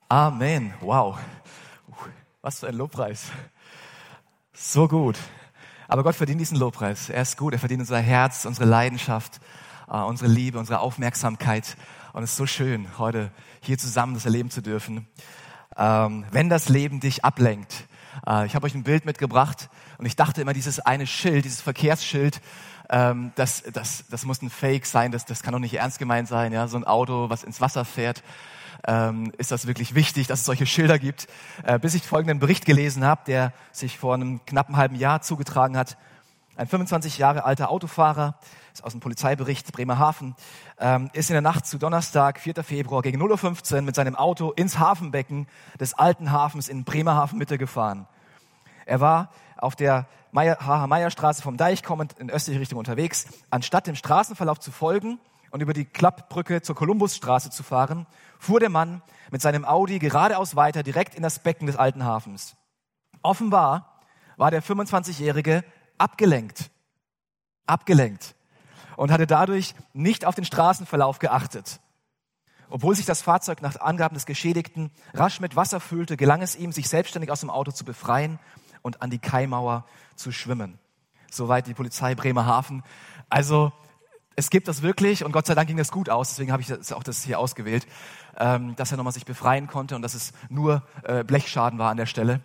Amen. Wow. Was für ein Lobpreis. So gut. Aber Gott verdient diesen Lobpreis. Er ist gut. Er verdient unser Herz, unsere Leidenschaft, unsere Liebe, unsere Aufmerksamkeit. Und es ist so schön, heute hier zusammen das erleben zu dürfen. Wenn das Leben dich ablenkt. Ich habe euch ein Bild mitgebracht und ich dachte immer, dieses eine Schild, dieses Verkehrsschild, das muss ein Fake sein, das kann doch nicht ernst gemeint sein. Ja? So ein Auto, was ins Wasser fährt. Ist das wirklich wichtig, dass es solche Schilder gibt, bis ich folgenden Bericht gelesen habe, der sich vor einem knappen halben Jahr zugetragen hat. Ein 25 Jahre alter Autofahrer, ist aus dem Polizeibericht Bremerhaven, ist in der Nacht zu Donnerstag, 4. Februar gegen 0:15 Uhr mit seinem Auto ins Hafenbecken des alten Hafens in Bremerhaven Mitte gefahren. Er war auf der H.H.-Meyer-Straße vom Deich kommend in östliche Richtung unterwegs. Anstatt dem Straßenverlauf zu folgen und über die Klappbrücke zur Kolumbusstraße zu fahren, fuhr der Mann mit seinem Audi geradeaus weiter direkt in das Becken des alten Hafens. Offenbar war der 25-Jährige abgelenkt und hatte dadurch nicht auf den Straßenverlauf geachtet. Obwohl sich das Fahrzeug nach Angaben des Geschädigten rasch mit Wasser füllte, gelang es ihm, sich selbstständig aus dem Auto zu befreien und an die Kaimauer zu schwimmen. Soweit die Polizei Bremerhaven. Also es gibt das wirklich und Gott sei Dank ging das gut aus, deswegen habe ich das hier ausgewählt, dass er nochmal sich befreien konnte und dass es nur Blechschaden war an der Stelle.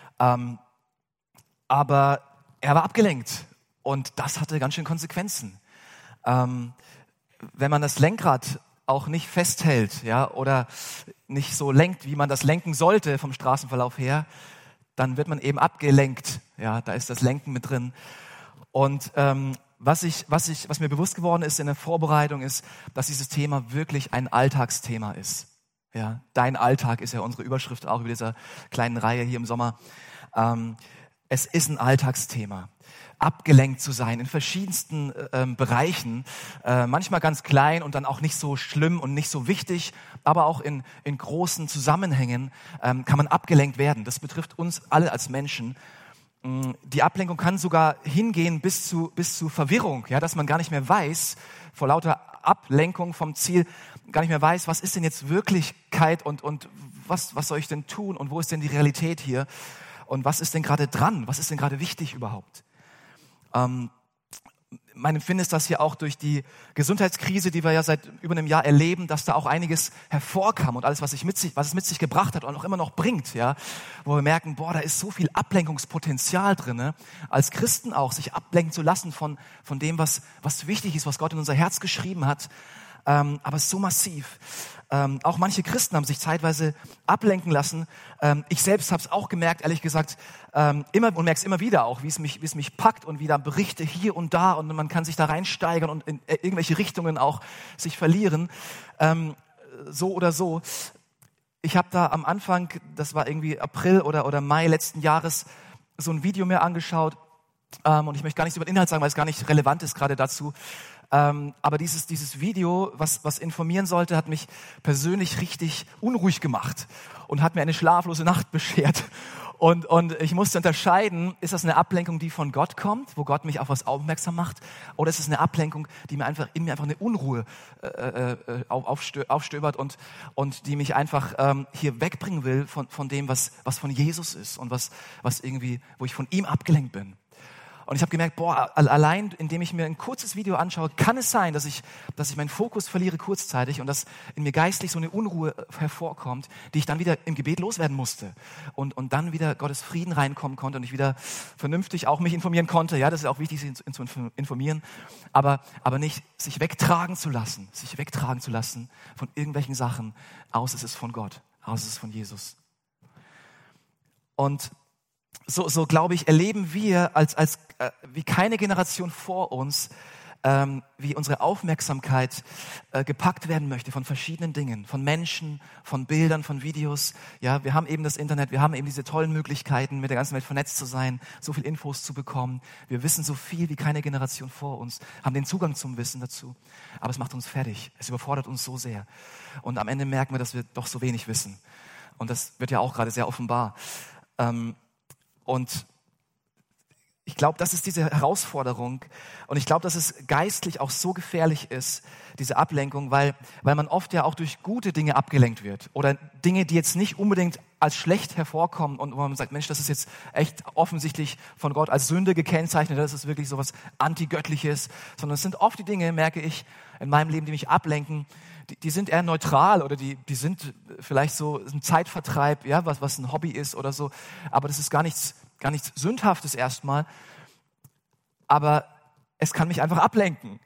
Aber er war abgelenkt und das hatte ganz schön Konsequenzen. Wenn man das Lenkrad auch nicht festhält, ja, oder nicht so lenkt, wie man das lenken sollte vom Straßenverlauf her, dann wird man eben abgelenkt. Ja, da ist das Lenken mit drin. Und was mir bewusst geworden ist in der Vorbereitung ist, dass dieses Thema wirklich ein Alltagsthema ist. Ja, dein Alltag ist ja unsere Überschrift auch über dieser kleinen Reihe hier im Sommer. Es ist ein Alltagsthema. Abgelenkt zu sein in verschiedensten Bereichen, manchmal ganz klein und dann auch nicht so schlimm und nicht so wichtig, aber auch in großen Zusammenhängen kann man abgelenkt werden. Das betrifft uns alle als Menschen. Die Ablenkung kann sogar hingehen bis zu Verwirrung, ja, dass man gar nicht mehr weiß, vor lauter Ablenkung vom Ziel, gar nicht mehr weiß, was ist denn jetzt Wirklichkeit und was soll ich denn tun und wo ist denn die Realität hier und was ist denn gerade dran, was ist denn gerade wichtig überhaupt. Mein Empfinden ist, dass hier auch durch die Gesundheitskrise, die wir ja seit über einem Jahr erleben, dass da auch einiges hervorkam und alles, was es mit sich gebracht hat und auch immer noch bringt, ja, wo wir merken, da ist so viel Ablenkungspotenzial drin, als Christen auch, sich ablenken zu lassen von dem, was wichtig ist, was Gott in unser Herz geschrieben hat, aber es ist so massiv. Auch manche Christen haben sich zeitweise ablenken lassen. Ich selbst habe es auch gemerkt, ehrlich gesagt, merke es immer wieder auch, wie es mich packt und wieder Berichte hier und da und man kann sich da reinsteigern und in irgendwelche Richtungen auch sich verlieren, so oder so. Ich habe da am Anfang, das war irgendwie April oder Mai letzten Jahres, so ein Video mir angeschaut und ich möchte gar nichts über den Inhalt sagen, weil es gar nicht relevant ist gerade dazu. Aber dieses Video, was informieren sollte, hat mich persönlich richtig unruhig gemacht und hat mir eine schlaflose Nacht beschert. Und ich musste unterscheiden, ist das eine Ablenkung, die von Gott kommt, wo Gott mich auf was aufmerksam macht, oder ist es eine Ablenkung, die in mir einfach eine Unruhe aufstöbert und die mich einfach hier wegbringen will von dem, was von Jesus ist und was irgendwie, wo ich von ihm abgelenkt bin. Und ich habe gemerkt, allein indem ich mir ein kurzes Video anschaue, kann es sein, dass ich meinen Fokus verliere kurzzeitig und dass in mir geistlich so eine Unruhe hervorkommt, die ich dann wieder im Gebet loswerden musste und dann wieder Gottes Frieden reinkommen konnte und ich wieder vernünftig auch mich informieren konnte. Ja, das ist auch wichtig, sich zu informieren, aber nicht sich wegtragen zu lassen von irgendwelchen Sachen, aus es ist von Gott, aus es ist von Jesus. Und so glaube ich, erleben wir wie keine Generation vor uns, wie unsere Aufmerksamkeit gepackt werden möchte von verschiedenen Dingen, von Menschen, von Bildern, von Videos. Ja, wir haben eben das Internet, wir haben eben diese tollen Möglichkeiten, mit der ganzen Welt vernetzt zu sein, so viel Infos zu bekommen. Wir wissen so viel wie keine Generation vor uns, haben den Zugang zum Wissen dazu. Aber es macht uns fertig, es überfordert uns so sehr. Und am Ende merken wir, dass wir doch so wenig wissen. Und das wird ja auch gerade sehr offenbar. Und ich glaube, das ist diese Herausforderung und ich glaube, dass es geistlich auch so gefährlich ist, diese Ablenkung, weil man oft ja auch durch gute Dinge abgelenkt wird oder Dinge, die jetzt nicht unbedingt als schlecht hervorkommen und wo man sagt, Mensch, das ist jetzt echt offensichtlich von Gott als Sünde gekennzeichnet, das ist wirklich sowas Antigöttliches, sondern es sind oft die Dinge, merke ich, in meinem Leben, die mich ablenken, die sind eher neutral oder die sind vielleicht so ein Zeitvertreib, ja, was ein Hobby ist oder so, aber das ist gar nichts Sündhaftes erstmal, aber es kann mich einfach ablenken.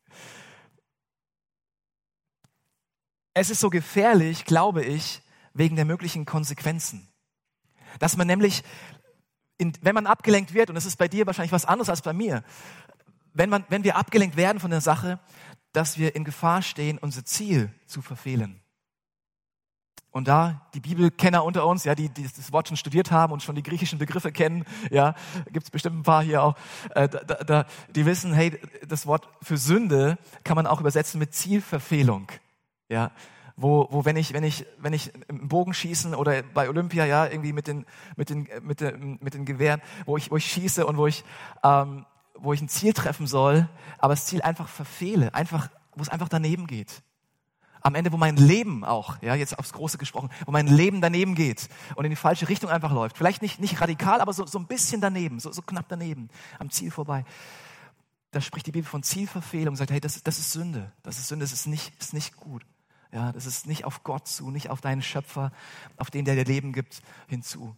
Es ist so gefährlich, glaube ich, wegen der möglichen Konsequenzen. Dass man nämlich, wenn man abgelenkt wird, und es ist bei dir wahrscheinlich was anderes als bei mir, wenn wir abgelenkt werden von der Sache, dass wir in Gefahr stehen, unser Ziel zu verfehlen. Und da die Bibelkenner unter uns, ja, die das Wort schon studiert haben und schon die griechischen Begriffe kennen, ja, gibt es bestimmt ein paar hier auch, die wissen, hey, das Wort für Sünde kann man auch übersetzen mit Zielverfehlung, ja, wo wenn ich im Bogenschießen oder bei Olympia, ja, irgendwie mit den Gewehren, wo ich schieße und wo ich ein Ziel treffen soll, aber das Ziel einfach verfehle, wo es einfach daneben geht. Am Ende, wo mein Leben auch, ja, jetzt aufs Große gesprochen, wo mein Leben daneben geht und in die falsche Richtung einfach läuft. Vielleicht nicht radikal, aber so ein bisschen daneben, so knapp daneben, am Ziel vorbei. Da spricht die Bibel von Zielverfehlung und sagt, hey, das ist Sünde. Das ist Sünde, das ist nicht gut. Ja, das ist nicht auf Gott zu, nicht auf deinen Schöpfer, auf den, der dir Leben gibt, hinzu.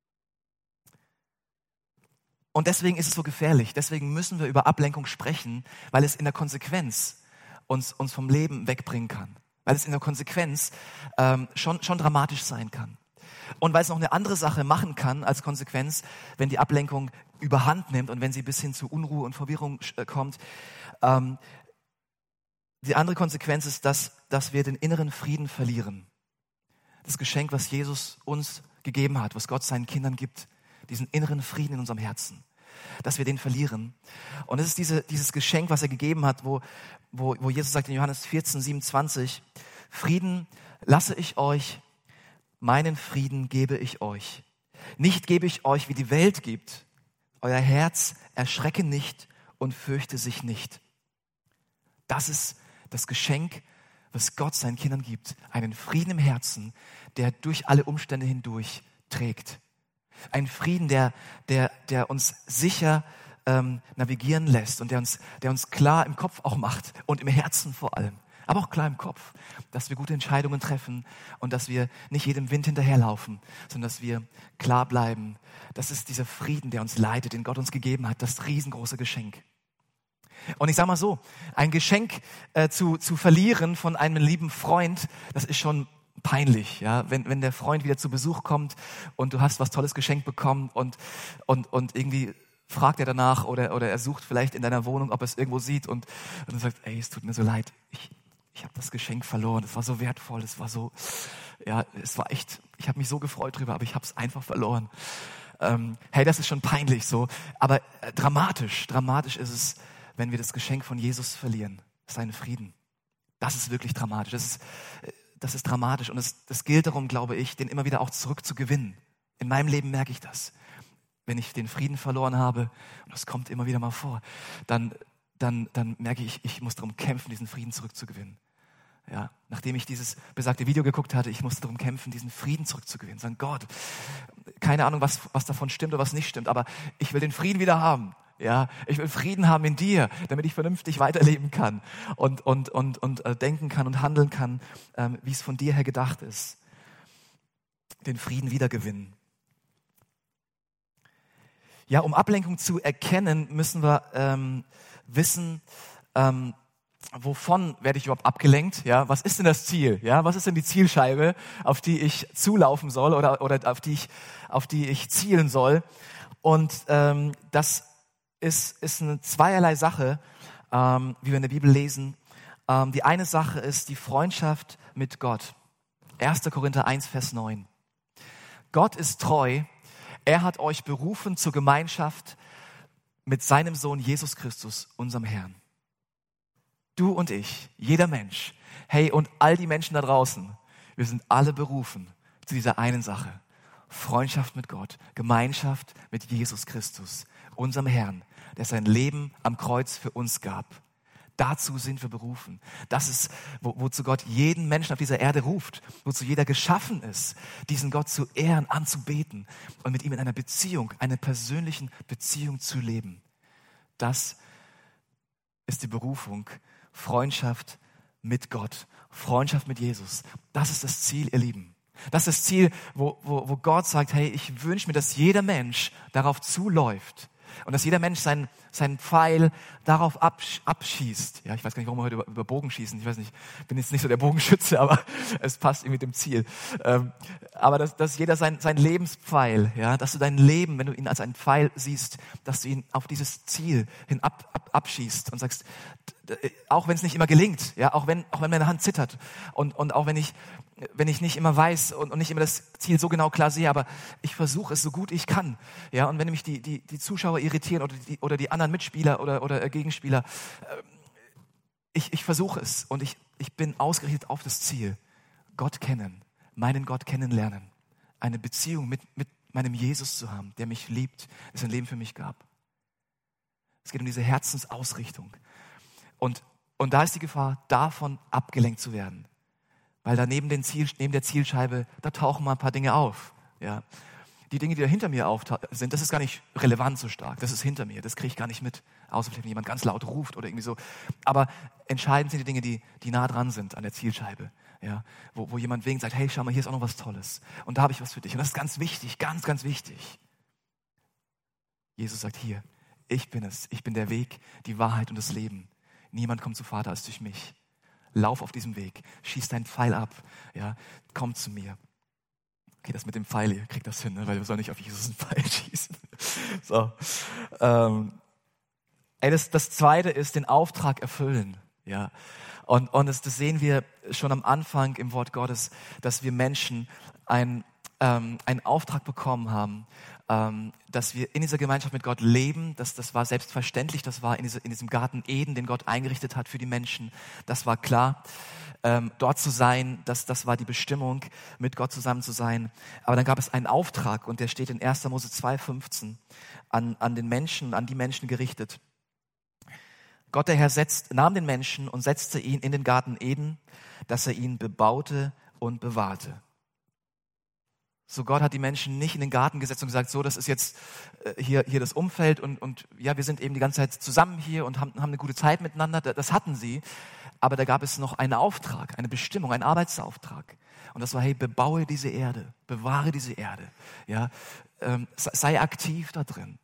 Und deswegen ist es so gefährlich. Deswegen müssen wir über Ablenkung sprechen, weil es in der Konsequenz uns vom Leben wegbringen kann. Weil es in der Konsequenz schon dramatisch sein kann. Und weil es noch eine andere Sache machen kann als Konsequenz, wenn die Ablenkung überhand nimmt und wenn sie bis hin zu Unruhe und Verwirrung kommt. Die andere Konsequenz ist, dass wir den inneren Frieden verlieren. Das Geschenk, was Jesus uns gegeben hat, was Gott seinen Kindern gibt, diesen inneren Frieden in unserem Herzen, dass wir den verlieren. Und es ist dieses Geschenk, was er gegeben hat, wo Jesus sagt in Johannes 14, 27, Frieden lasse ich euch, meinen Frieden gebe ich euch. Nicht gebe ich euch, wie die Welt gibt. Euer Herz erschrecke nicht und fürchte sich nicht. Das ist das Geschenk, was Gott seinen Kindern gibt. Einen Frieden im Herzen, der durch alle Umstände hindurch trägt. Ein Frieden, der uns sicher navigieren lässt und der uns klar im Kopf auch macht und im Herzen vor allem. Aber auch klar im Kopf, dass wir gute Entscheidungen treffen und dass wir nicht jedem Wind hinterherlaufen, sondern dass wir klar bleiben. Das ist dieser Frieden, der uns leitet, den Gott uns gegeben hat, das riesengroße Geschenk. Und ich sage mal so, ein Geschenk zu verlieren von einem lieben Freund, das ist schon peinlich, ja, wenn der Freund wieder zu Besuch kommt und du hast was Tolles geschenkt bekommen und irgendwie fragt er danach oder er sucht vielleicht in deiner Wohnung, ob er es irgendwo sieht und dann sagt, ey, es tut mir so leid, ich habe das Geschenk verloren, es war so wertvoll, es war so, ja, es war echt, ich habe mich so gefreut drüber, aber ich habe es einfach verloren. Hey, das ist schon peinlich so, aber dramatisch ist es, wenn wir das Geschenk von Jesus verlieren, seinen Frieden. Das ist wirklich dramatisch, das ist dramatisch und das gilt darum, glaube ich, den immer wieder auch zurückzugewinnen. In meinem Leben merke ich das. Wenn ich den Frieden verloren habe, und das kommt immer wieder mal vor, dann merke ich muss darum kämpfen, diesen Frieden zurückzugewinnen. Ja, nachdem ich dieses besagte Video geguckt hatte, ich musste darum kämpfen, diesen Frieden zurückzugewinnen. Sagen, Gott, keine Ahnung, was davon stimmt oder was nicht stimmt, aber ich will den Frieden wieder haben. Ja, ich will Frieden haben in dir, damit ich vernünftig weiterleben kann und denken kann und handeln kann, wie es von dir her gedacht ist. Den Frieden wiedergewinnen. Ja, um Ablenkung zu erkennen, müssen wir wissen, wovon werde ich überhaupt abgelenkt? Ja, was ist denn das Ziel? Ja, was ist denn die Zielscheibe, auf die ich zulaufen soll oder auf die ich zielen soll? Und das ist eine zweierlei Sache, wie wir in der Bibel lesen. Die eine Sache ist die Freundschaft mit Gott. 1. Korinther 1, Vers 9. Gott ist treu. Er hat euch berufen zur Gemeinschaft mit seinem Sohn Jesus Christus, unserem Herrn. Du und ich, jeder Mensch, hey, und all die Menschen da draußen, wir sind alle berufen zu dieser einen Sache. Freundschaft mit Gott, Gemeinschaft mit Jesus Christus, unserem Herrn, der sein Leben am Kreuz für uns gab. Dazu sind wir berufen. Das ist, wozu Gott jeden Menschen auf dieser Erde ruft, wozu jeder geschaffen ist, diesen Gott zu ehren, anzubeten und mit ihm in einer Beziehung, einer persönlichen Beziehung zu leben. Das ist die Berufung, Freundschaft mit Gott, Freundschaft mit Jesus. Das ist das Ziel, ihr Lieben. Das ist das Ziel, wo Gott sagt, hey, ich wünsche mir, dass jeder Mensch darauf zuläuft. Und dass jeder Mensch seinen Pfeil darauf abschießt. Ja, ich weiß gar nicht, warum wir heute über Bogenschießen. Ich weiß nicht, ich bin jetzt nicht so der Bogenschütze, aber es passt irgendwie mit dem Ziel. Aber dass jeder sein Lebenspfeil, ja, dass du dein Leben, wenn du ihn als einen Pfeil siehst, dass du ihn auf dieses Ziel hin abschießt und sagst, auch wenn es nicht immer gelingt, ja, auch wenn meine Hand zittert und auch wenn ich nicht immer weiß und nicht immer das Ziel so genau klar sehe, aber ich versuche es so gut ich kann. Ja, und wenn mich die Zuschauer irritieren oder die anderen Mitspieler oder Gegenspieler, ich versuche es und ich bin ausgerichtet auf das Ziel. Gott kennen, meinen Gott kennenlernen, eine Beziehung mit meinem Jesus zu haben, der mich liebt, der sein Leben für mich gab. Es geht um diese Herzensausrichtung. Und da ist die Gefahr, davon abgelenkt zu werden. Weil da neben der Zielscheibe, da tauchen mal ein paar Dinge auf. Ja. Die Dinge, die da hinter mir sind, das ist gar nicht relevant so stark. Das ist hinter mir, das kriege ich gar nicht mit. Außer vielleicht, wenn jemand ganz laut ruft oder irgendwie so. Aber entscheidend sind die Dinge, die nah dran sind an der Zielscheibe. Ja. Wo jemand winkt, sagt, hey, schau mal, hier ist auch noch was Tolles. Und da habe ich was für dich. Und das ist ganz wichtig, ganz, ganz wichtig. Jesus sagt hier, ich bin es. Ich bin der Weg, die Wahrheit und das Leben. Niemand kommt zu Vater als durch mich. Lauf auf diesem Weg, schieß deinen Pfeil ab, ja, komm zu mir. Okay, das mit dem Pfeil, ihr kriegt das hin, ne? Weil wir sollen nicht auf Jesus einen Pfeil schießen. So. Das Zweite ist den Auftrag erfüllen. Ja. Und das sehen wir schon am Anfang im Wort Gottes, dass wir Menschen einen Auftrag bekommen haben, dass wir in dieser Gemeinschaft mit Gott leben. Das war selbstverständlich, das war in diesem Garten Eden, den Gott eingerichtet hat für die Menschen. Das war klar. Dort zu sein, das war die Bestimmung, mit Gott zusammen zu sein. Aber dann gab es einen Auftrag und der steht in 1. Mose 2,15 an die Menschen gerichtet. Gott der Herr nahm den Menschen und setzte ihn in den Garten Eden, dass er ihn bebaute und bewahrte. So, Gott hat die Menschen nicht in den Garten gesetzt und gesagt, so, das ist jetzt hier das Umfeld und ja, wir sind eben die ganze Zeit zusammen hier und haben eine gute Zeit miteinander. Das hatten sie, aber da gab es noch einen Auftrag, eine Bestimmung, einen Arbeitsauftrag. Und das war, hey, bebaue diese Erde, bewahre diese Erde, ja, sei aktiv da drin.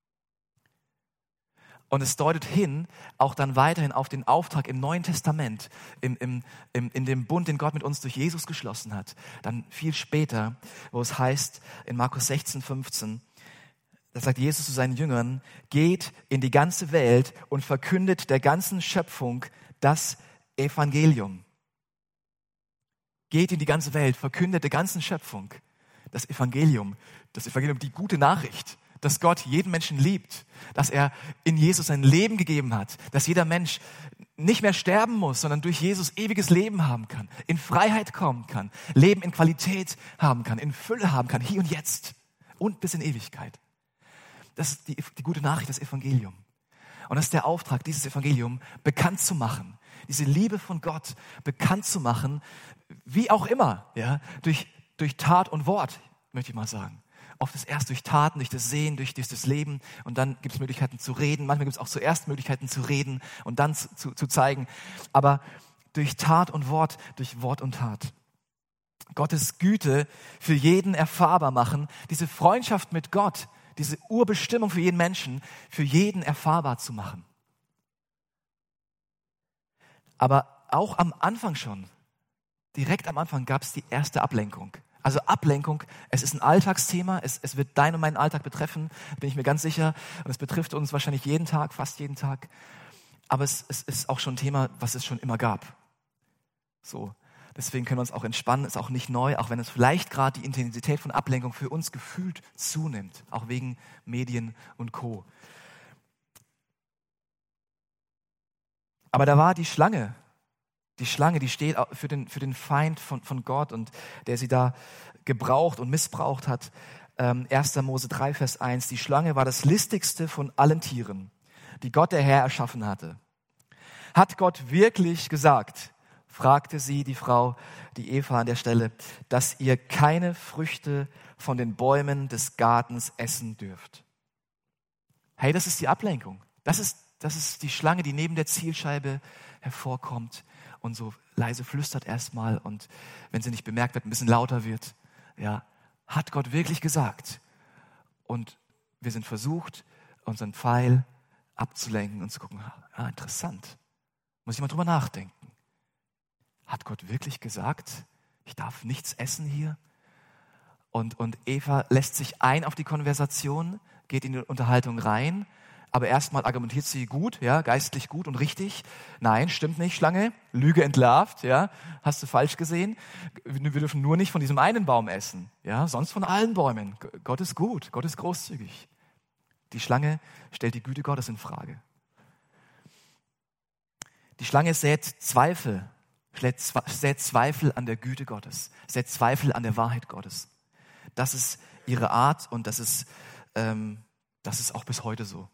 Und es deutet hin, auch dann weiterhin auf den Auftrag im Neuen Testament, in dem Bund, den Gott mit uns durch Jesus geschlossen hat. Dann viel später, wo es heißt, in Markus 16,15, da sagt Jesus zu seinen Jüngern, geht in die ganze Welt und verkündet der ganzen Schöpfung das Evangelium. Geht in die ganze Welt, verkündet der ganzen Schöpfung das Evangelium, die gute Nachricht, dass Gott jeden Menschen liebt, dass er in Jesus sein Leben gegeben hat, dass jeder Mensch nicht mehr sterben muss, sondern durch Jesus ewiges Leben haben kann, in Freiheit kommen kann, Leben in Qualität haben kann, in Fülle haben kann, hier und jetzt und bis in Ewigkeit. Das ist die gute Nachricht, das Evangelium. Und das ist der Auftrag, dieses Evangelium bekannt zu machen, diese Liebe von Gott bekannt zu machen, wie auch immer, ja, durch Tat und Wort, möchte ich mal sagen. Oft ist erst durch Taten, durch das Sehen, durch das Leben und dann gibt es Möglichkeiten zu reden. Manchmal gibt es auch zuerst Möglichkeiten zu reden und dann zu zeigen. Aber durch Tat und Wort, durch Wort und Tat. Gottes Güte für jeden erfahrbar machen, diese Freundschaft mit Gott, diese Urbestimmung für jeden Menschen, für jeden erfahrbar zu machen. Aber auch am Anfang schon, direkt am Anfang gab es die erste Ablenkung. Also Ablenkung, es ist ein Alltagsthema, es wird deinen und meinen Alltag betreffen, bin ich mir ganz sicher. Und es betrifft uns wahrscheinlich jeden Tag, fast jeden Tag. Aber es ist auch schon ein Thema, was es schon immer gab. So, deswegen können wir uns auch entspannen, ist auch nicht neu, auch wenn es vielleicht gerade die Intensität von Ablenkung für uns gefühlt zunimmt, auch wegen Medien und Co. Aber da war die Schlange, die steht für den Feind von Gott und der sie da gebraucht und missbraucht hat. 1. Mose 3, Vers 1, die Schlange war das listigste von allen Tieren, die Gott der Herr erschaffen hatte. Hat Gott wirklich gesagt, fragte sie, die Frau, die Eva an der Stelle, dass ihr keine Früchte von den Bäumen des Gartens essen dürft? Hey, das ist die Ablenkung. Das ist die Schlange, die neben der Zielscheibe hervorkommt und so leise flüstert erstmal und wenn sie nicht bemerkt wird, ein bisschen lauter wird. Ja, hat Gott wirklich gesagt? Und wir sind versucht, unseren Pfeil abzulenken und zu gucken, interessant. Muss ich mal drüber nachdenken. Hat Gott wirklich gesagt, ich darf nichts essen hier? Und Eva lässt sich ein auf die Konversation, geht in die Unterhaltung rein, aber erstmal argumentiert sie gut, ja, geistlich gut und richtig. Nein, stimmt nicht, Schlange, Lüge entlarvt, ja, hast du falsch gesehen. Wir dürfen nur nicht von diesem einen Baum essen, ja, sonst von allen Bäumen. Gott ist gut, Gott ist großzügig. Die Schlange stellt die Güte Gottes in Frage. Die Schlange sät Zweifel an der Güte Gottes, sät Zweifel an der Wahrheit Gottes. Das ist ihre Art und das ist auch bis heute so.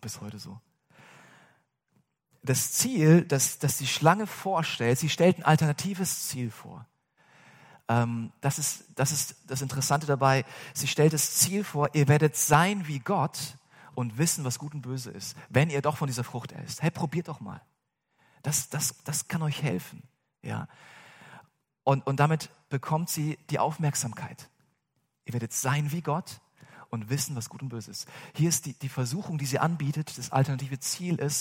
Das Ziel, das die Schlange vorstellt, sie stellt ein alternatives Ziel vor. Das ist das Interessante dabei. Sie stellt das Ziel vor, ihr werdet sein wie Gott und wissen, was gut und böse ist, wenn ihr doch von dieser Frucht esst. Hey, probiert doch mal. Das kann euch helfen. Ja. Und damit bekommt sie die Aufmerksamkeit. Ihr werdet sein wie Gott und wissen, was gut und böse ist. Hier ist die Versuchung, die sie anbietet. Das alternative Ziel ist,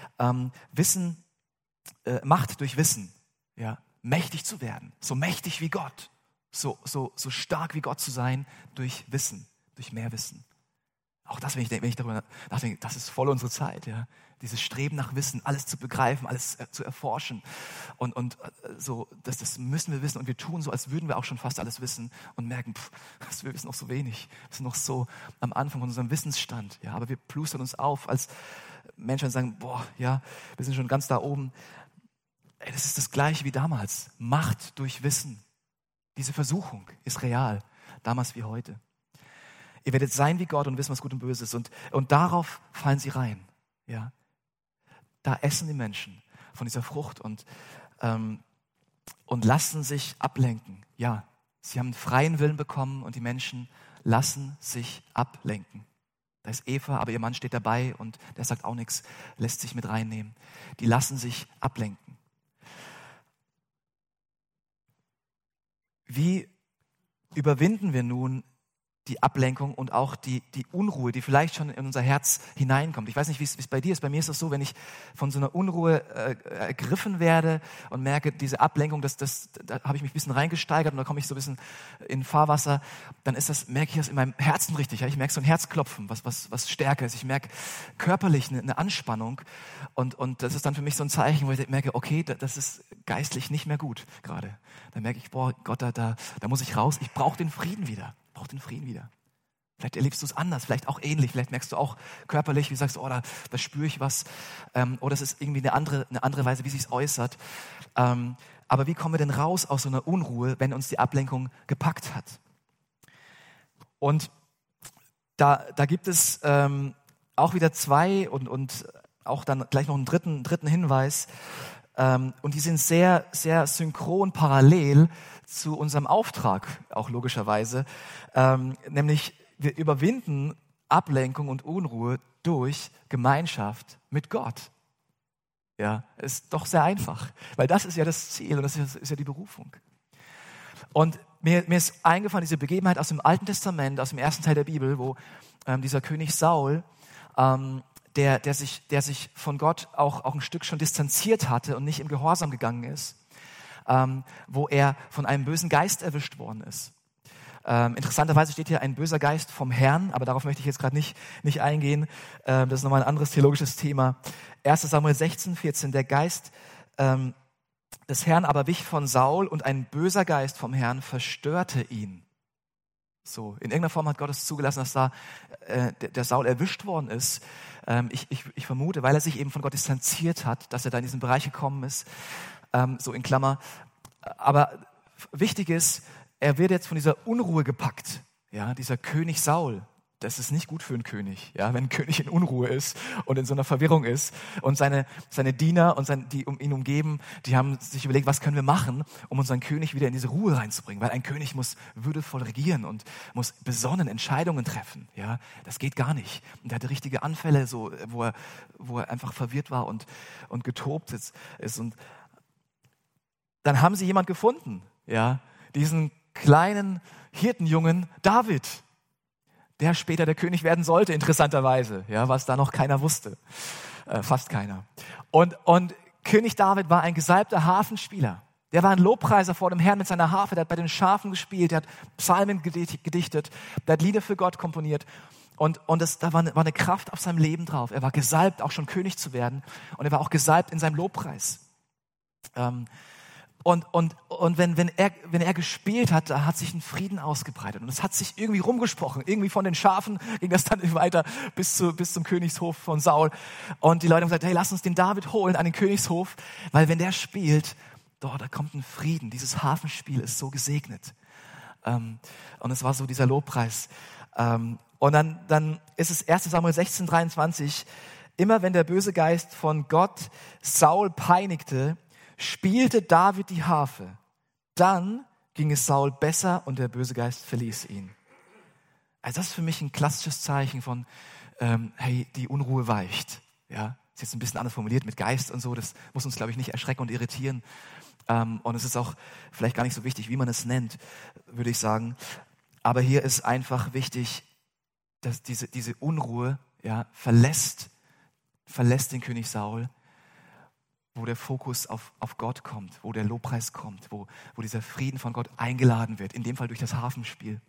Macht durch Wissen. Ja, mächtig zu werden. So mächtig wie Gott. So stark wie Gott zu sein durch Wissen, durch mehr Wissen. Auch das, wenn ich darüber nachdenke, das ist voll unsere Zeit. Ja? Dieses Streben nach Wissen, alles zu begreifen, alles zu erforschen. Und so, das müssen wir wissen. Und wir tun so, als würden wir auch schon fast alles wissen und merken, wir wissen noch so wenig. Wir sind noch so am Anfang von unserem Wissensstand. Ja? Aber wir plustern uns auf als Menschen und sagen, wir sind schon ganz da oben. Ey, das ist das Gleiche wie damals. Macht durch Wissen. Diese Versuchung ist real. Damals wie heute. Ihr werdet sein wie Gott und wissen, was gut und böse ist. Und darauf fallen sie rein. Ja. Da essen die Menschen von dieser Frucht und lassen sich ablenken. Ja, sie haben einen freien Willen bekommen und die Menschen lassen sich ablenken. Da ist Eva, aber ihr Mann steht dabei und der sagt auch nichts, lässt sich mit reinnehmen. Die lassen sich ablenken. Wie überwinden wir nun die Ablenkung und auch die Unruhe, die vielleicht schon in unser Herz hineinkommt? Ich weiß nicht, wie es bei dir ist. Bei mir ist es so, wenn ich von so einer Unruhe ergriffen werde und merke, diese Ablenkung, da habe ich mich ein bisschen reingesteigert und da komme ich so ein bisschen in Fahrwasser, dann merke ich das in meinem Herzen richtig. Ja? Ich merke so ein Herzklopfen, was stärker ist. Ich merke körperlich eine Anspannung und das ist dann für mich so ein Zeichen, wo ich merke, okay, das ist geistlich nicht mehr gut gerade. Dann merke ich, Gott, da muss ich raus. Ich brauche den Frieden wieder. Vielleicht erlebst du es anders, vielleicht auch ähnlich, vielleicht merkst du auch körperlich, wie sagst du, da spüre ich was, oder es ist irgendwie eine andere Weise, wie sich es äußert. Aber wie kommen wir denn raus aus so einer Unruhe, wenn uns die Ablenkung gepackt hat? Und da gibt es auch wieder zwei und auch dann gleich noch einen dritten Hinweis. Und die sind sehr, sehr synchron parallel zu unserem Auftrag, auch logischerweise. Nämlich, wir überwinden Ablenkung und Unruhe durch Gemeinschaft mit Gott. Ja, ist doch sehr einfach, weil das ist ja das Ziel und das ist ja die Berufung. Und mir ist eingefallen, diese Begebenheit aus dem Alten Testament, aus dem ersten Teil der Bibel, wo dieser König Saul, der sich von Gott auch ein Stück schon distanziert hatte und nicht im Gehorsam gegangen ist, wo er von einem bösen Geist erwischt worden ist. Interessanterweise steht hier ein böser Geist vom Herrn, aber darauf möchte ich jetzt gerade nicht eingehen. Das ist nochmal ein anderes theologisches Thema. 1. Samuel 16,14, der Geist des Herrn aber wich von Saul und ein böser Geist vom Herrn verstörte ihn. So, in irgendeiner Form hat Gott es zugelassen, dass da der Saul erwischt worden ist. Ich vermute, weil er sich eben von Gott distanziert hat, dass er da in diesen Bereich gekommen ist, so in Klammer. Aber wichtig ist, er wird jetzt von dieser Unruhe gepackt. Ja, dieser König Saul, das ist nicht gut für einen König, ja, wenn ein König in Unruhe ist und in so einer Verwirrung ist. Und seine Diener und die ihn umgeben, die haben sich überlegt, was können wir machen, um unseren König wieder in diese Ruhe reinzubringen. Weil ein König muss würdevoll regieren und muss besonnen Entscheidungen treffen. Ja, das geht gar nicht. Und er hatte richtige Anfälle, so, wo er einfach verwirrt war und getobt ist. Und dann haben sie jemand gefunden, ja, diesen kleinen Hirtenjungen David, der später der König werden sollte, interessanterweise, ja, was da noch keiner wusste, fast keiner. Und König David war ein gesalbter Harfenspieler. Der war ein Lobpreiser vor dem Herrn mit seiner Harfe, der hat bei den Schafen gespielt, der hat Psalmen gedichtet, der hat Lieder für Gott komponiert. Und da war eine Kraft auf seinem Leben drauf. Er war gesalbt, auch schon König zu werden. Und er war auch gesalbt in seinem Lobpreis. Und wenn er gespielt hat, da hat sich ein Frieden ausgebreitet. Und es hat sich irgendwie rumgesprochen. Irgendwie von den Schafen ging das dann weiter bis zum Königshof von Saul. Und die Leute haben gesagt, hey, lass uns den David holen an den Königshof, weil wenn der spielt, da kommt ein Frieden. Dieses Harfenspiel ist so gesegnet. Und es war so dieser Lobpreis. Und dann ist es 1. Samuel 16,23. Immer wenn der böse Geist von Gott Saul peinigte, spielte David die Harfe. Dann ging es Saul besser und der böse Geist verließ ihn. Also das ist für mich ein klassisches Zeichen von, hey, die Unruhe weicht. Ja, ist jetzt ein bisschen anders formuliert mit Geist und so. Das muss uns, glaube ich, nicht erschrecken und irritieren. Und es ist auch vielleicht gar nicht so wichtig, wie man es nennt, würde ich sagen. Aber hier ist einfach wichtig, dass diese Unruhe, ja, verlässt den König Saul, wo der Fokus auf Gott kommt, wo der Lobpreis kommt, wo dieser Frieden von Gott eingeladen wird, in dem Fall durch das Harfenspiel.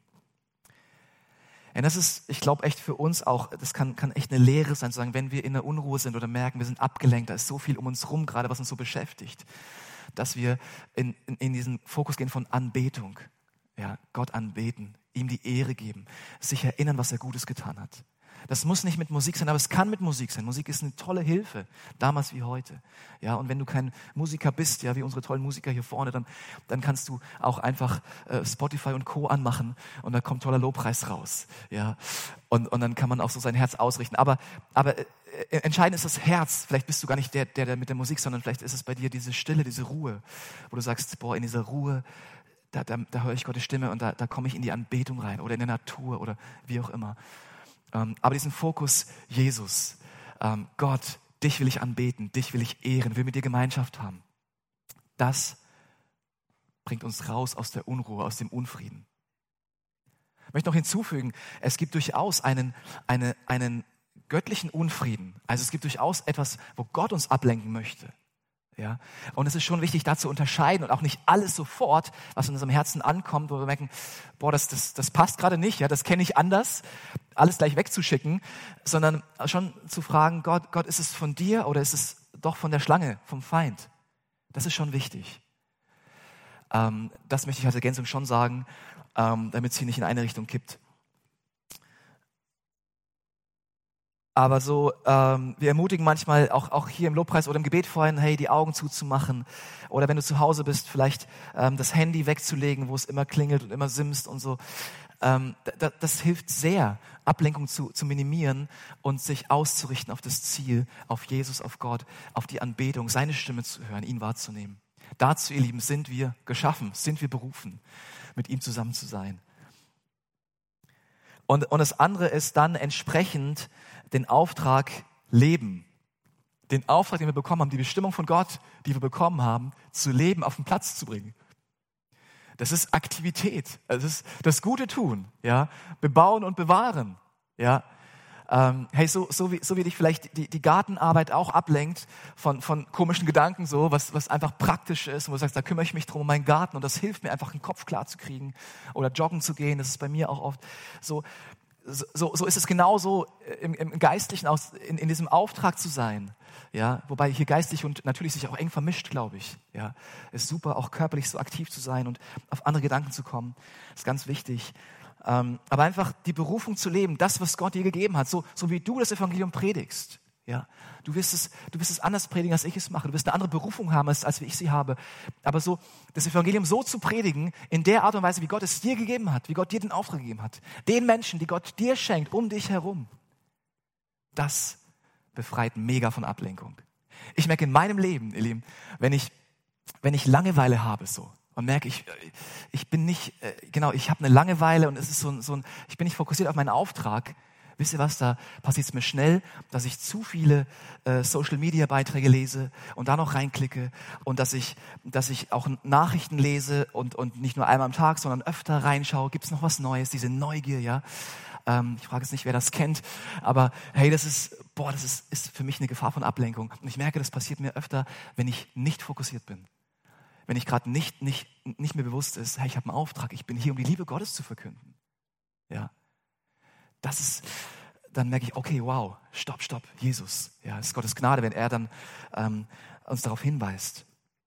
Und das ist, ich glaube, echt für uns auch, das kann echt eine Lehre sein, zu sagen, wenn wir in der Unruhe sind oder merken, wir sind abgelenkt, da ist so viel um uns rum gerade, was uns so beschäftigt, dass wir in diesen Fokus gehen von Anbetung, ja, Gott anbeten, ihm die Ehre geben, sich erinnern, was er Gutes getan hat. Das muss nicht mit Musik sein, aber es kann mit Musik sein. Musik ist eine tolle Hilfe, damals wie heute. Ja, und wenn du kein Musiker bist, ja, wie unsere tollen Musiker hier vorne, dann kannst du auch einfach Spotify und Co. anmachen und da kommt toller Lobpreis raus. Ja, und dann kann man auch so sein Herz ausrichten. Aber entscheidend ist das Herz. Vielleicht bist du gar nicht der mit der Musik, sondern vielleicht ist es bei dir diese Stille, diese Ruhe, wo du sagst, boah, in dieser Ruhe, da höre ich Gottes Stimme und da komme ich in die Anbetung rein oder in der Natur oder wie auch immer. Aber diesen Fokus, Jesus, Gott, dich will ich anbeten, dich will ich ehren, will mit dir Gemeinschaft haben. Das bringt uns raus aus der Unruhe, aus dem Unfrieden. Ich möchte noch hinzufügen, es gibt durchaus einen göttlichen Unfrieden. Also es gibt durchaus etwas, wo Gott uns ablenken möchte. Ja, und es ist schon wichtig, da zu unterscheiden und auch nicht alles sofort, was in unserem Herzen ankommt, wo wir merken, boah, das passt gerade nicht, ja, das kenne ich anders, alles gleich wegzuschicken, sondern schon zu fragen, Gott, ist es von dir oder ist es doch von der Schlange, vom Feind? Das ist schon wichtig. Das möchte ich als Ergänzung schon sagen, damit es hier nicht in eine Richtung kippt. Aber so, wir ermutigen manchmal auch hier im Lobpreis oder im Gebet vorhin, hey, die Augen zuzumachen. Oder wenn du zu Hause bist, vielleicht das Handy wegzulegen, wo es immer klingelt und immer simst und so. Das hilft sehr, Ablenkung zu minimieren und sich auszurichten auf das Ziel, auf Jesus, auf Gott, auf die Anbetung, seine Stimme zu hören, ihn wahrzunehmen. Dazu, ihr Lieben, sind wir geschaffen, sind wir berufen, mit ihm zusammen zu sein. Und das andere ist dann entsprechend den Auftrag leben. Den Auftrag, den wir bekommen haben, die Bestimmung von Gott, die wir bekommen haben, zu leben, auf den Platz zu bringen. Das ist Aktivität. Das ist das Gute tun, ja. Bebauen und bewahren, ja. Hey, so wie dich vielleicht die Gartenarbeit auch ablenkt von komischen Gedanken, so, was einfach praktisch ist, wo du sagst, da kümmere ich mich drum um meinen Garten und das hilft mir einfach, den Kopf klar zu kriegen oder joggen zu gehen, das ist bei mir auch oft so ist es genauso im Geistlichen aus, in diesem Auftrag zu sein, ja, wobei hier geistlich und natürlich sich auch eng vermischt, glaube ich, ja, ist super, auch körperlich so aktiv zu sein und auf andere Gedanken zu kommen, ist ganz wichtig. Aber einfach die Berufung zu leben, das, was Gott dir gegeben hat, so wie du das Evangelium predigst, Ja, du wirst es anders predigen, als ich es mache. Du wirst eine andere Berufung haben, als wie ich sie habe. Aber so, das Evangelium so zu predigen, in der Art und Weise, wie Gott es dir gegeben hat, wie Gott dir den Auftrag gegeben hat, den Menschen, die Gott dir schenkt, um dich herum, das befreit mega von Ablenkung. Ich merke in meinem Leben, ihr Lieben, wenn ich Langeweile habe so und merke, ich bin nicht, ich habe eine Langeweile und es ist ich bin nicht fokussiert auf meinen Auftrag. Wisst ihr was, da passiert es mir schnell, dass ich zu viele Social-Media-Beiträge lese und da noch reinklicke und dass ich auch Nachrichten lese und nicht nur einmal am Tag, sondern öfter reinschaue. Gibt es noch was Neues? Diese Neugier, ja. Ich frage jetzt nicht, wer das kennt, aber hey, das ist für mich eine Gefahr von Ablenkung. Und ich merke, das passiert mir öfter, wenn ich nicht fokussiert bin. Wenn ich gerade nicht mir bewusst ist, hey, ich habe einen Auftrag, ich bin hier, um die Liebe Gottes zu verkünden. Ja. Dann merke ich, okay, wow, stopp, Jesus. Ja, es ist Gottes Gnade, wenn er dann uns darauf hinweist.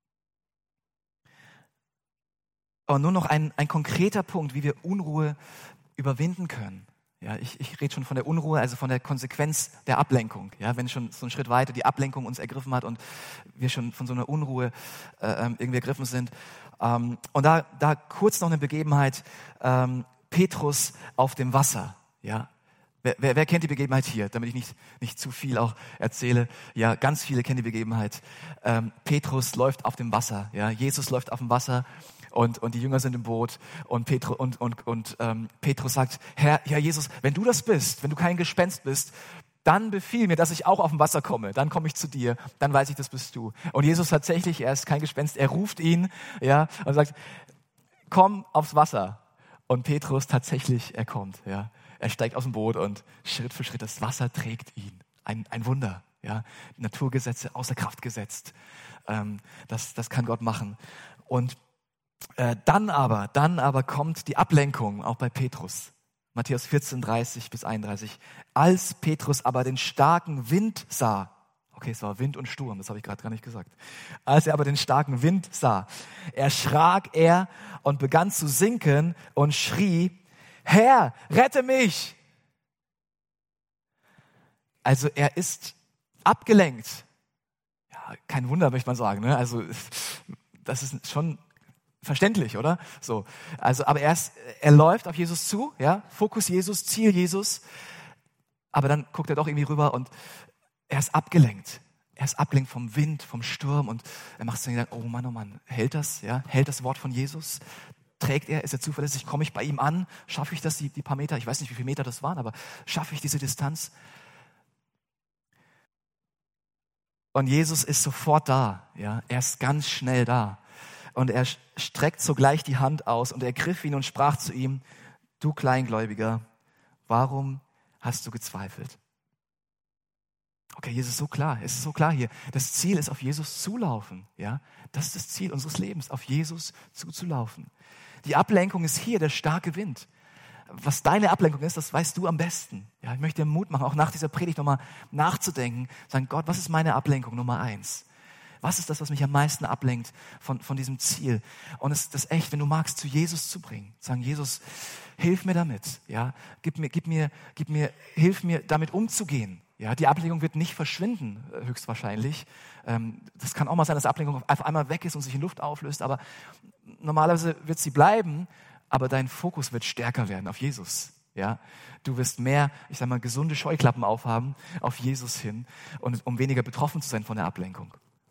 Aber nur noch ein konkreter Punkt, wie wir Unruhe überwinden können. Ja, ich rede schon von der Unruhe, also von der Konsequenz der Ablenkung. Ja, wenn schon so ein Schritt weiter die Ablenkung uns ergriffen hat und wir schon von so einer Unruhe irgendwie ergriffen sind. Und da kurz noch eine Begebenheit, Petrus auf dem Wasser. Ja, wer kennt die Begebenheit hier, damit ich nicht zu viel auch erzähle? Ja, ganz viele kennen die Begebenheit. Petrus läuft auf dem Wasser. Ja, Jesus läuft auf dem Wasser und die Jünger sind im Boot und Petrus sagt: Herr Jesus, wenn du das bist, wenn du kein Gespenst bist, dann befiehl mir, dass ich auch auf dem Wasser komme. Dann komme ich zu dir. Dann weiß ich, das bist du. Und Jesus tatsächlich, er ist kein Gespenst. Er ruft ihn, ja, und sagt: Komm aufs Wasser. Und Petrus tatsächlich, er kommt, ja. Er steigt aus dem Boot und Schritt für Schritt, das Wasser trägt ihn. Ein Wunder, ja. Naturgesetze außer Kraft gesetzt. Das kann Gott machen. Und dann aber kommt die Ablenkung, auch bei Petrus. Matthäus 14, 30 bis 31. Als Petrus aber den starken Wind sah, okay, es war Wind und Sturm, das habe ich gerade gar nicht gesagt. Als er aber den starken Wind sah, erschrak er und begann zu sinken und schrie: Herr, rette mich! Also er ist abgelenkt. Ja, kein Wunder, möchte man sagen. Ne? Also das ist schon verständlich, oder? So, also, aber er läuft auf Jesus zu, ja, Fokus Jesus, Ziel Jesus, aber dann guckt er doch irgendwie rüber und er ist abgelenkt. Er ist abgelenkt vom Wind, vom Sturm und er macht sich Gedanken: oh Mann, hält das? Ja? Hält das Wort von Jesus? Trägt er? Ist er zuverlässig? Komme ich bei ihm an? Schaffe ich das, die paar Meter? Ich weiß nicht, wie viele Meter das waren, aber schaffe ich diese Distanz? Und Jesus ist sofort da. Ja? Er ist ganz schnell da. Und er streckt sogleich die Hand aus und ergriff ihn und sprach zu ihm: Du Kleingläubiger, warum hast du gezweifelt? Okay, Jesus ist so klar. Es ist so klar hier. Das Ziel ist, auf Jesus zulaufen. Ja? Das ist das Ziel unseres Lebens, auf Jesus zuzulaufen. Die Ablenkung ist hier der starke Wind. Was deine Ablenkung ist, das weißt du am besten. Ja, ich möchte dir Mut machen, auch nach dieser Predigt nochmal nachzudenken. Sagen: Gott, was ist meine Ablenkung Nummer 1? Was ist das, was mich am meisten ablenkt von diesem Ziel? Und es ist das echt, wenn du magst, zu Jesus zu bringen. Sagen: Jesus, hilf mir damit. Ja, hilf mir damit umzugehen. Ja, die Ablenkung wird nicht verschwinden, höchstwahrscheinlich. Das kann auch mal sein, dass Ablenkung auf einmal weg ist und sich in Luft auflöst, aber normalerweise wird sie bleiben, aber dein Fokus wird stärker werden auf Jesus. Ja, du wirst mehr, gesunde Scheuklappen aufhaben auf Jesus hin, und um weniger betroffen zu sein von der Ablenkung.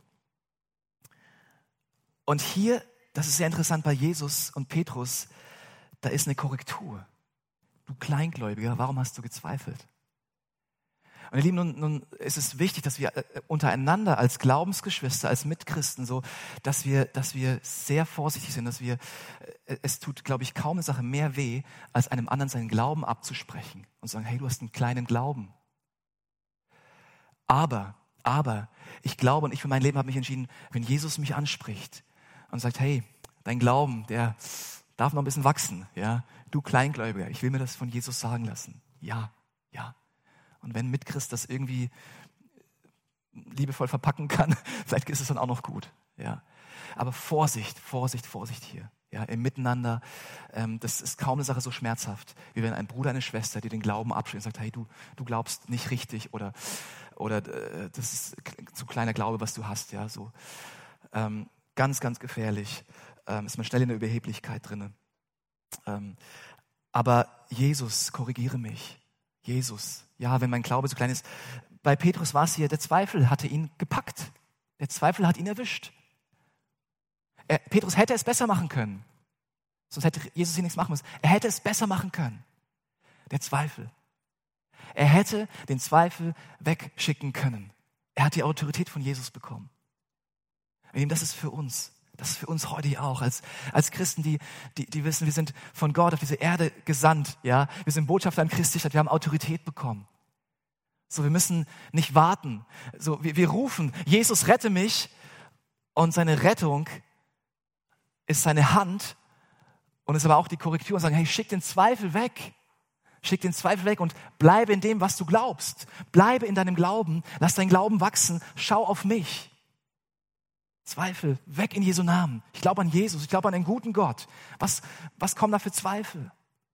Und hier, das ist sehr interessant bei Jesus und Petrus, da ist eine Korrektur. Du Kleingläubiger, warum hast du gezweifelt? Und ihr Lieben, nun ist es wichtig, dass wir untereinander als Glaubensgeschwister, als Mitchristen dass wir sehr vorsichtig sind, es tut, glaube ich, kaum eine Sache mehr weh, als einem anderen seinen Glauben abzusprechen und zu sagen: Hey, du hast einen kleinen Glauben. Aber ich glaube, und ich für mein Leben habe mich entschieden, wenn Jesus mich anspricht und sagt: Hey, dein Glauben, der darf noch ein bisschen wachsen. Ja? Du Kleingläubiger, ich will mir das von Jesus sagen lassen. Ja. Und wenn Mitchrist das irgendwie liebevoll verpacken kann, vielleicht ist es dann auch noch gut. Ja. Aber Vorsicht hier. Ja, im Miteinander, das ist kaum eine Sache so schmerzhaft, wie wenn ein Bruder, eine Schwester dir den Glauben abschließt und sagt, hey, du glaubst nicht richtig oder das ist zu kleiner Glaube, was du hast. Ja, so ganz, ganz gefährlich. Ist man schnell in der Überheblichkeit drin. Aber Jesus, korrigiere mich. Jesus, ja, wenn mein Glaube so klein ist. Bei Petrus war es hier, der Zweifel hatte ihn gepackt. Der Zweifel hat ihn erwischt. Petrus hätte es besser machen können. Sonst hätte Jesus hier nichts machen müssen. Er hätte es besser machen können. Der Zweifel. Er hätte den Zweifel wegschicken können. Er hat die Autorität von Jesus bekommen. Und das ist für uns. Das ist für uns heute hier auch. Als Christen, die wissen, wir sind von Gott auf diese Erde gesandt. Ja? Wir sind Botschafter an Christi Stadt. Wir haben Autorität bekommen. So, wir müssen nicht warten. So, wir rufen, Jesus, rette mich. Und seine Rettung ist seine Hand und ist aber auch die Korrektur und sagen, hey, schick den Zweifel weg. Schick den Zweifel weg und bleibe in dem, was du glaubst. Bleibe in deinem Glauben, lass dein Glauben wachsen, schau auf mich. Zweifel, weg in Jesu Namen. Ich glaube an Jesus, ich glaube an einen guten Gott. Was kommen da für Zweifel?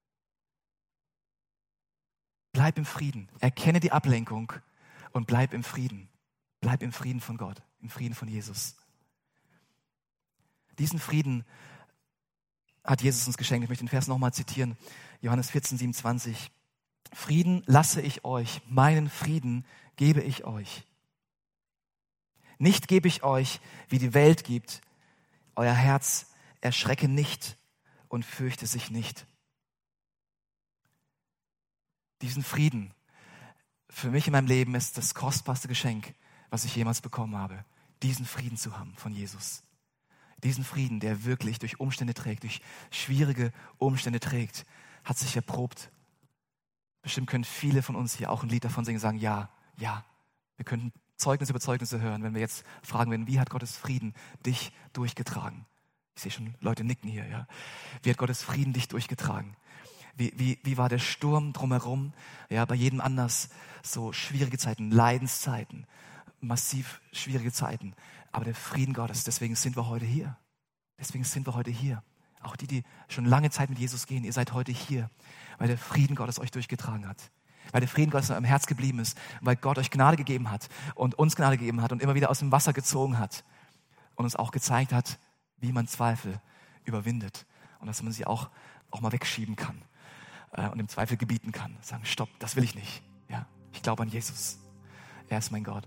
Bleib im Frieden, erkenne die Ablenkung und bleib im Frieden. Bleib im Frieden von Gott, im Frieden von Jesus. Diesen Frieden hat Jesus uns geschenkt. Ich möchte den Vers nochmal zitieren. Johannes 14, 27. Frieden lasse ich euch, meinen Frieden gebe ich euch. Nicht gebe ich euch, wie die Welt gibt. Euer Herz erschrecke nicht und fürchte sich nicht. Diesen Frieden für mich in meinem Leben ist das kostbarste Geschenk, was ich jemals bekommen habe. Diesen Frieden zu haben von Jesus. Diesen Frieden, der wirklich durch Umstände trägt, durch schwierige Umstände trägt, hat sich erprobt. Bestimmt können viele von uns hier auch ein Lied davon singen und sagen, ja, wir könnten Zeugnis über Zeugnisse hören, wenn wir jetzt fragen würden, wie hat Gottes Frieden dich durchgetragen? Ich sehe schon Leute nicken hier, ja. Wie hat Gottes Frieden dich durchgetragen? Wie war der Sturm drumherum? Ja, bei jedem anders. So schwierige Zeiten, Leidenszeiten, massiv schwierige Zeiten. Aber der Frieden Gottes, deswegen sind wir heute hier. Deswegen sind wir heute hier. Auch die schon lange Zeit mit Jesus gehen, ihr seid heute hier, weil der Frieden Gottes euch durchgetragen hat. Weil der Frieden Gottes in eurem Herz geblieben ist. Weil Gott euch Gnade gegeben hat und uns Gnade gegeben hat und immer wieder aus dem Wasser gezogen hat. Und uns auch gezeigt hat, wie man Zweifel überwindet. Und dass man sie auch mal wegschieben kann. Und im Zweifel gebieten kann. Sagen, stopp, das will ich nicht. Ja, ich glaube an Jesus. Er ist mein Gott.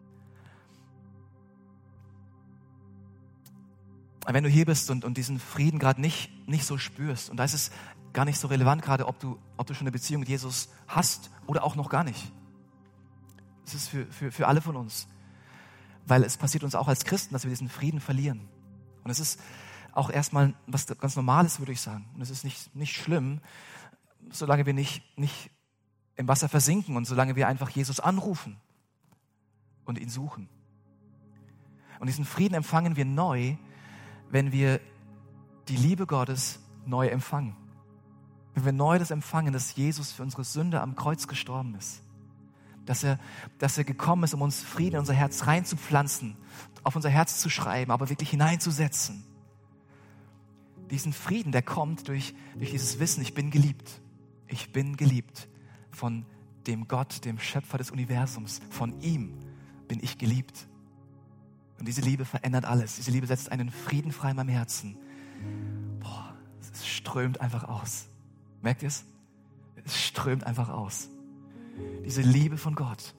Wenn du hier bist und diesen Frieden gerade nicht so spürst, und da ist es gar nicht so relevant gerade, ob du schon eine Beziehung mit Jesus hast oder auch noch gar nicht. Es ist für alle von uns. Weil es passiert uns auch als Christen, dass wir diesen Frieden verlieren. Und es ist auch erstmal was ganz Normales, würde ich sagen. Und es ist nicht schlimm, solange wir nicht im Wasser versinken und solange wir einfach Jesus anrufen und ihn suchen. Und diesen Frieden empfangen wir neu, wenn wir die Liebe Gottes neu empfangen. Wenn wir neu das empfangen, dass Jesus für unsere Sünde am Kreuz gestorben ist. Dass er gekommen ist, um uns Frieden in unser Herz reinzupflanzen, auf unser Herz zu schreiben, aber wirklich hineinzusetzen. Diesen Frieden, der kommt durch dieses Wissen, ich bin geliebt. Ich bin geliebt von dem Gott, dem Schöpfer des Universums. Von ihm bin ich geliebt. Und diese Liebe verändert alles. Diese Liebe setzt einen Frieden frei in meinem Herzen. Boah, es strömt einfach aus. Merkt ihr es? Es strömt einfach aus. Diese Liebe von Gott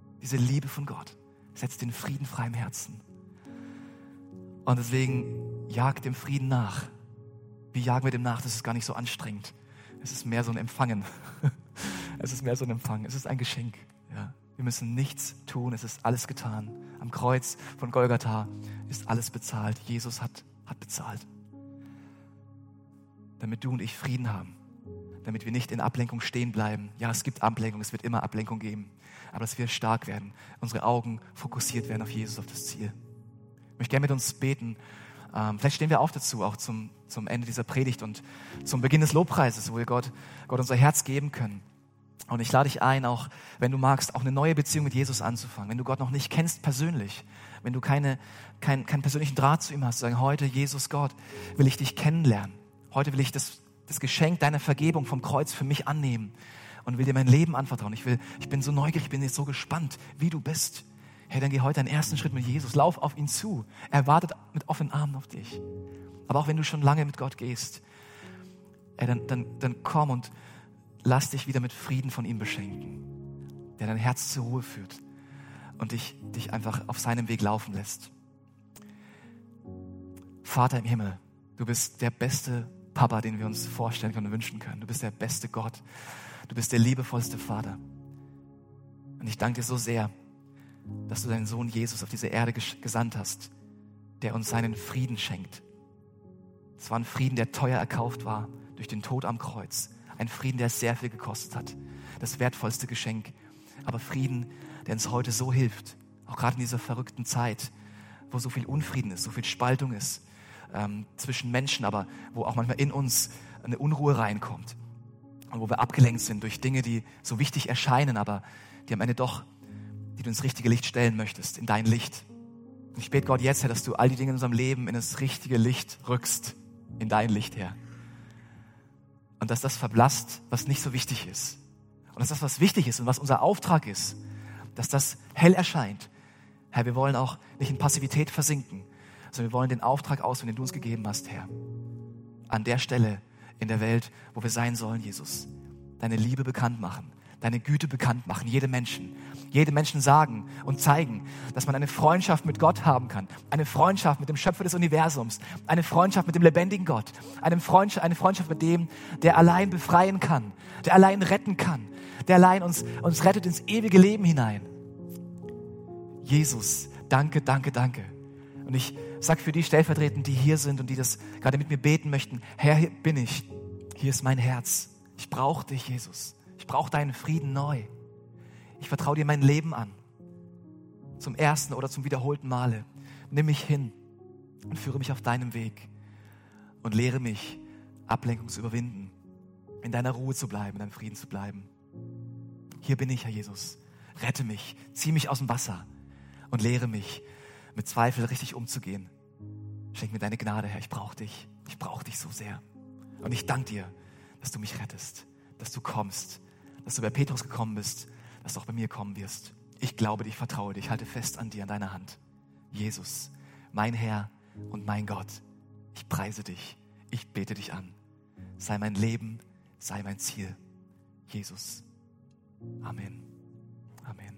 setzt den Frieden frei im Herzen. Und deswegen jagt dem Frieden nach. Wie jagen wir dem nach? Das ist gar nicht so anstrengend. Es ist mehr so ein Empfangen. Es ist ein Geschenk. Ja. Wir müssen nichts tun, es ist alles getan. Am Kreuz von Golgatha ist alles bezahlt. Jesus hat bezahlt. Damit du und ich Frieden haben. Damit wir nicht in Ablenkung stehen bleiben. Ja, es gibt Ablenkung, es wird immer Ablenkung geben. Aber dass wir stark werden, unsere Augen fokussiert werden auf Jesus, auf das Ziel. Ich möchte gerne mit uns beten. Vielleicht stehen wir auf dazu, auch zum Ende dieser Predigt und zum Beginn des Lobpreises, wo wir Gott unser Herz geben können. Und ich lade dich ein, auch wenn du magst, auch eine neue Beziehung mit Jesus anzufangen. Wenn du Gott noch nicht kennst persönlich, wenn du keinen persönlichen Draht zu ihm hast, sagen, heute, Jesus Gott, will ich dich kennenlernen. Heute will ich das Geschenk deiner Vergebung vom Kreuz für mich annehmen und will dir mein Leben anvertrauen. Ich bin so neugierig, ich bin jetzt so gespannt, wie du bist. Hey, dann geh heute einen ersten Schritt mit Jesus. Lauf auf ihn zu. Er wartet mit offenen Armen auf dich. Aber auch wenn du schon lange mit Gott gehst, dann komm und lass dich wieder mit Frieden von ihm beschenken, der dein Herz zur Ruhe führt und dich einfach auf seinem Weg laufen lässt. Vater im Himmel, du bist der beste Papa, den wir uns vorstellen können und wünschen können. Du bist der beste Gott. Du bist der liebevollste Vater. Und ich danke dir so sehr, dass du deinen Sohn Jesus auf diese Erde gesandt hast, der uns seinen Frieden schenkt. Es war ein Frieden, der teuer erkauft war durch den Tod am Kreuz. Ein Frieden, der sehr viel gekostet hat. Das wertvollste Geschenk. Aber Frieden, der uns heute so hilft. Auch gerade in dieser verrückten Zeit, wo so viel Unfrieden ist, so viel Spaltung ist zwischen Menschen, aber wo auch manchmal in uns eine Unruhe reinkommt. Und wo wir abgelenkt sind durch Dinge, die so wichtig erscheinen, aber die am Ende doch, die du ins richtige Licht stellen möchtest, in dein Licht. Und ich bete Gott jetzt, Herr, dass du all die Dinge in unserem Leben in das richtige Licht rückst, in dein Licht, Herr. Und dass das verblasst, was nicht so wichtig ist. Und dass das, was wichtig ist und was unser Auftrag ist, dass das hell erscheint. Herr, wir wollen auch nicht in Passivität versinken, sondern wir wollen den Auftrag ausführen, den du uns gegeben hast, Herr. An der Stelle in der Welt, wo wir sein sollen, Jesus. Deine Liebe bekannt machen, deine Güte bekannt machen, jedem Menschen sagen und zeigen, dass man eine Freundschaft mit Gott haben kann, eine Freundschaft mit dem Schöpfer des Universums, eine Freundschaft mit dem lebendigen Gott, eine Freundschaft mit dem, der allein befreien kann, der allein retten kann, der allein uns rettet ins ewige Leben hinein. Jesus, danke, danke, danke. Und ich sage für die stellvertretend, die hier sind und die das gerade mit mir beten möchten, Herr, hier bin ich, hier ist mein Herz. Ich brauche dich, Jesus. Ich brauche deinen Frieden neu. Ich vertraue dir mein Leben an. Zum ersten oder zum wiederholten Male. Nimm mich hin und führe mich auf deinem Weg und lehre mich, Ablenkung zu überwinden, in deiner Ruhe zu bleiben, in deinem Frieden zu bleiben. Hier bin ich, Herr Jesus. Rette mich, zieh mich aus dem Wasser und lehre mich, mit Zweifel richtig umzugehen. Schenk mir deine Gnade, Herr. Ich brauche dich. Ich brauche dich so sehr. Und ich danke dir, dass du mich rettest, dass du kommst, dass du bei Petrus gekommen bist, dass du auch bei mir kommen wirst. Ich glaube dir, ich vertraue dir, ich halte fest an dir, an deiner Hand. Jesus, mein Herr und mein Gott, ich preise dich, ich bete dich an. Sei mein Leben, sei mein Ziel. Jesus. Amen. Amen.